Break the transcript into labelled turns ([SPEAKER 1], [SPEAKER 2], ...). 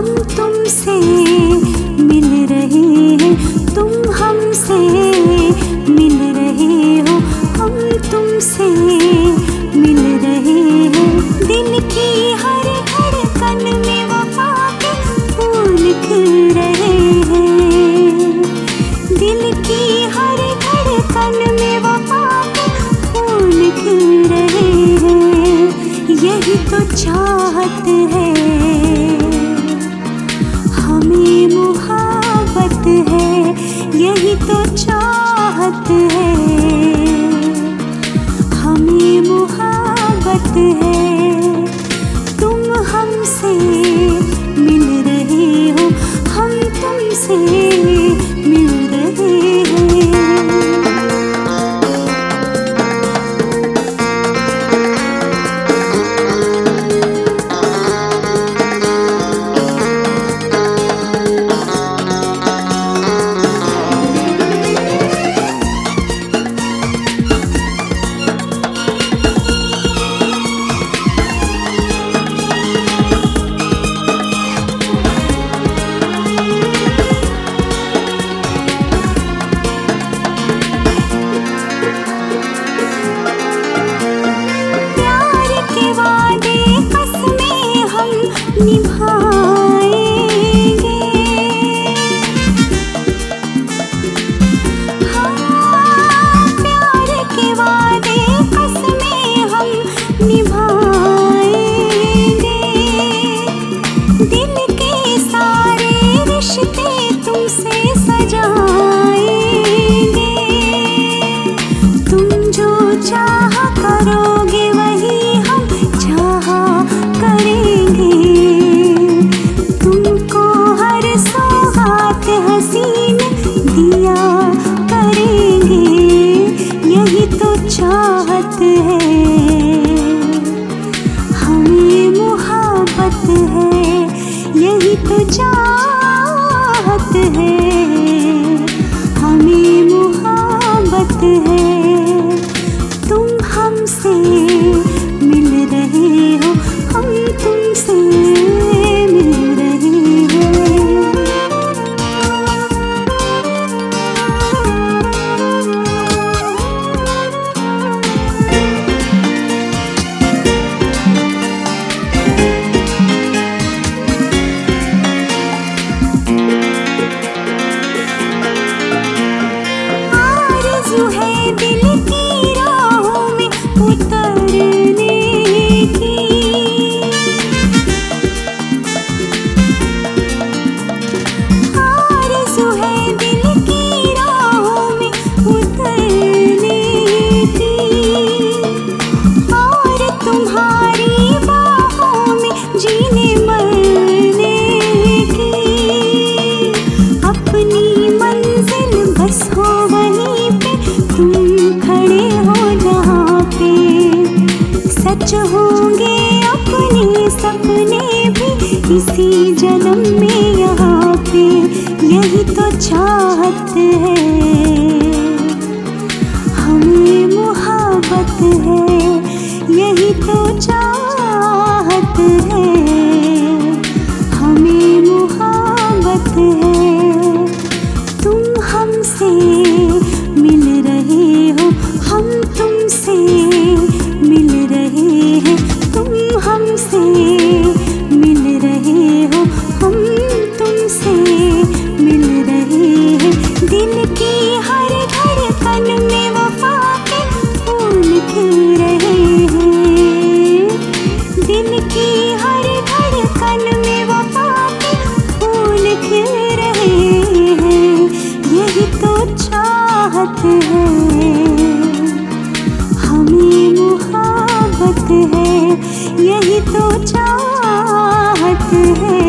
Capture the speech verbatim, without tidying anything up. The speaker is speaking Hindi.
[SPEAKER 1] हम तुमसे मिल रहे हैं, तुम हमसे मिल रहे हो, हम तुमसे मिल रहे हैं। दिल की हर धड़कन में वफा के फूल खिल रहे हैं, दिल की हर धड़कन में वफा के फूल खिल रहे हैं। यही तो चाहत है, हमें मुहब्बत है, यही तो चाहत है, हमें मुहब्बत है। तुम हमसे मिल रहे हो, हम तुमसे मिल रहे हैं। निभाएंगे हाँ, प्यार के वादे कसमें हम निभाएंगे। दिल के सारे रिश्ते तुमसे सजाएंगे। तुम जो चाह करोगे वही हम चाह करेंगे। दिया करेंगे, यही तो चाहत है, हमें मुहब्बत है, यही तो चाहत है, हमें मुहब्बत है। तुम हमसे मिल रहे हो, हम तुमसे मिल रहे हैं। है दिल की राहों में उतरने की, आरज़ू है दिल की राहों में उतरने की, और तुम्हारी बाहों में जीने मरने की। अपनी मंजिल बस हो वहीं पे, तुम खड़े हो जहाँ पे, सच होंगे अपने सपने भी इसी जन्म में यहाँ पे। यही तो चाहत है, हमें मुहब्बत है, यही तो चाहत है, हमें मुहब्बत है। तुम हमसे मिल रहे हो, हम तुमसे मिल रहे हैं, तुम हमसे मिल रहे हो, हम तुमसे मिल रहे हैं। दिल की हर धड़कन में वफा के फूल खिल रहे हैं, दिल की हर धड़कन में वफा के फूल खिल रहे हैं। यही तो चाहत है, हमें मुहब्बत है, यही तो चाहत है।